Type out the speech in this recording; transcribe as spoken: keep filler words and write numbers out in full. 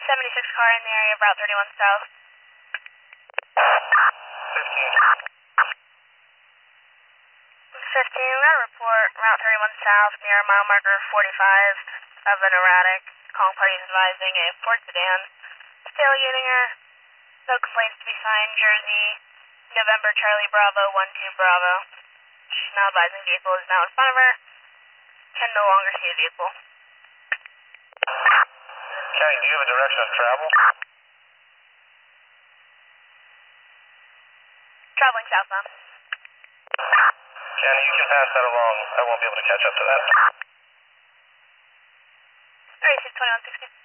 seventy-six car in the area of Route thirty-one South. fifteen. fifteen, route report, Route thirty-one South near mile marker forty-five of an erratic. Calling parties advising a Ford sedan. Tailgating her. No complaints to be signed. Jersey, November Charlie Bravo, one two Bravo. She's now advising vehicle is now in front of her. Can no longer see the vehicle. County, do you have a direction of travel? Traveling southbound. County, you can pass that along. I won't be able to catch up to that. thirty-six twenty-one sixty.